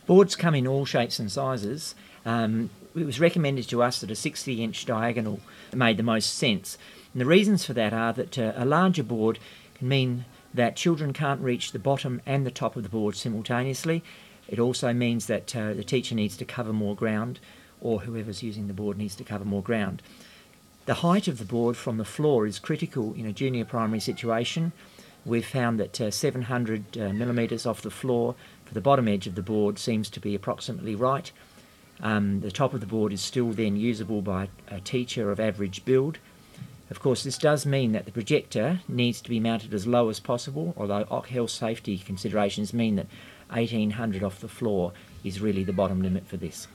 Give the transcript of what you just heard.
Boards come in all shapes and sizes. It was recommended to us that a 60-inch diagonal made the most sense. And the reasons for that are that a larger board can mean that children can't reach the bottom and the top of the board simultaneously. It also means that the teacher needs to cover more ground, or whoever's using the board needs to cover more ground. The height of the board from the floor is critical in a junior primary situation. We've found that 700 millimetres off the floor for the bottom edge of the board seems to be approximately right. The top of the board is still then usable by a teacher of average build. Of course, this does mean that the projector needs to be mounted as low as possible, although health safety considerations mean that 1800 off the floor is really the bottom limit for this.